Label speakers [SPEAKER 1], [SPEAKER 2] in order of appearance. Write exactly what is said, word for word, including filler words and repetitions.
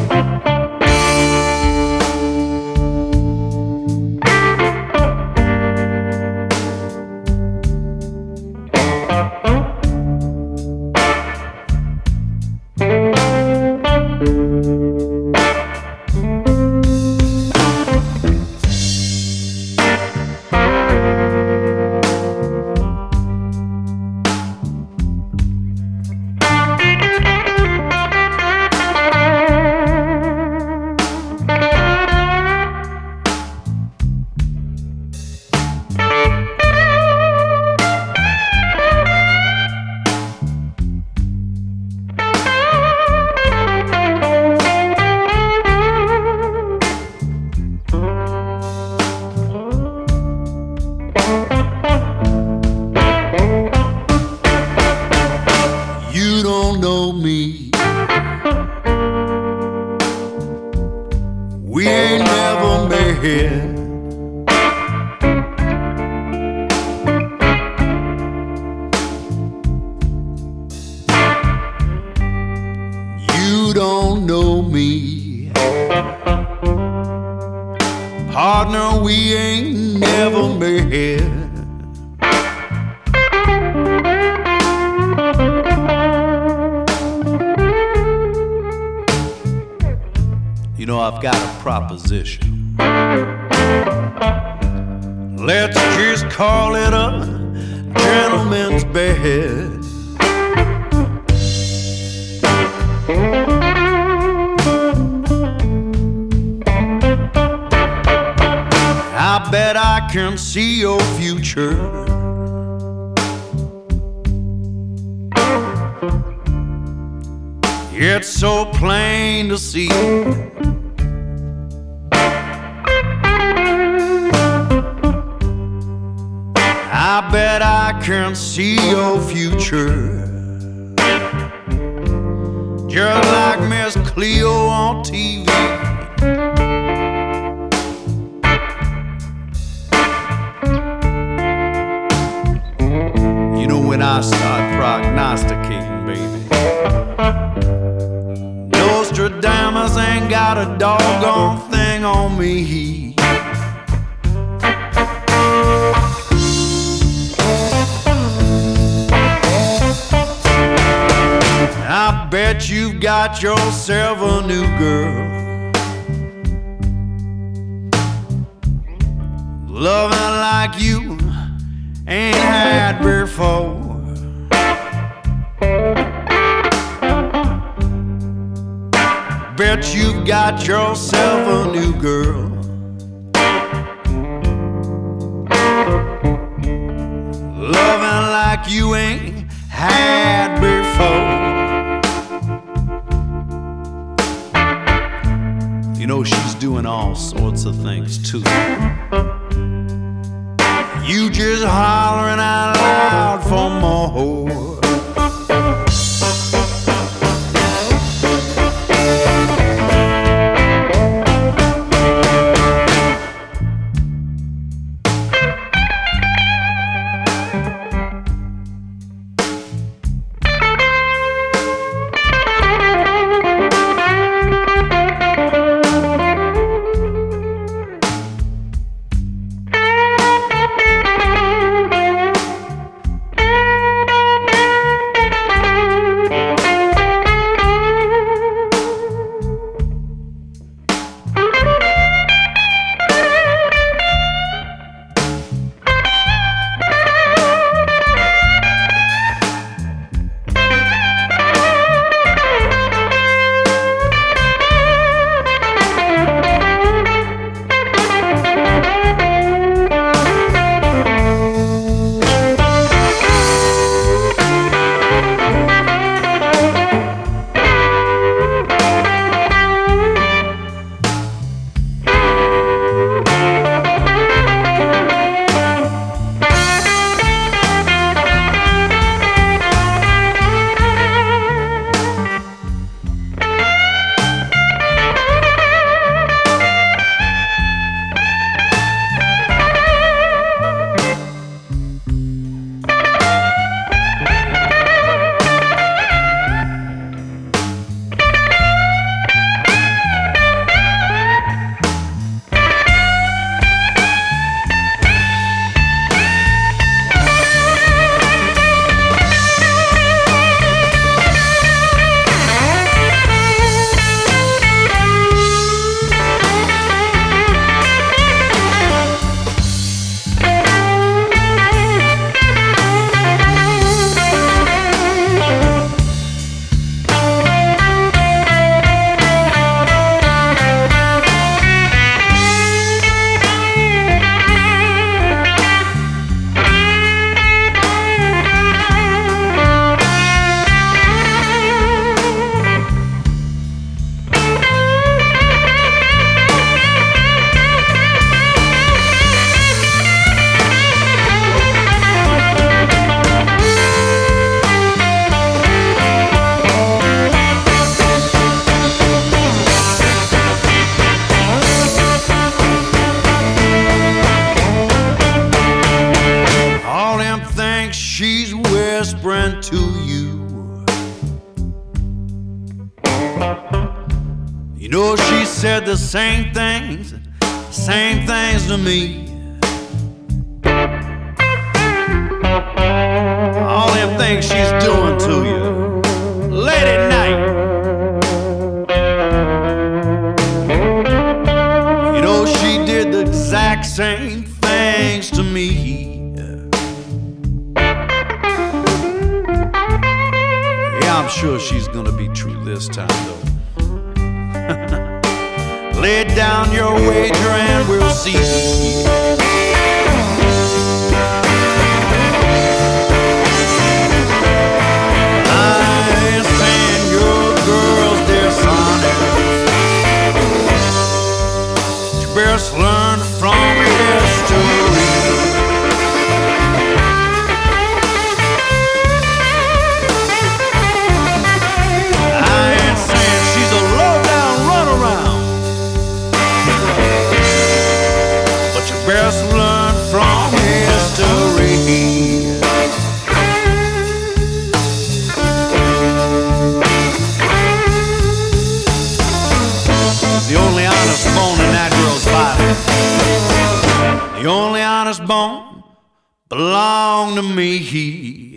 [SPEAKER 1] It's so plain to see. I bet I can see your future, just like Miss Cleo on T V. You know, when I start prognosticating, baby, Nostradamus ain't got a doggone thing on me. I bet you've got yourself a new girl, loving like you ain't had before. Bet you've got yourself a new girl, loving like you ain't had before. You know, she's doing all sorts of things too. You just hollering out loud for more. You know she said the same things, same things to me. All them things she's doing to you late at night. You know she did the exact same things to me. Yeah, I'm sure she's gonna be true this time though. Lay down your wager and we'll see. I sang your girls their sonnets. You best learn from history. I ain't saying she's a low-down runaround, but you best learn from history. The only honest bone in that girl's body, the only honest bone belonged to me.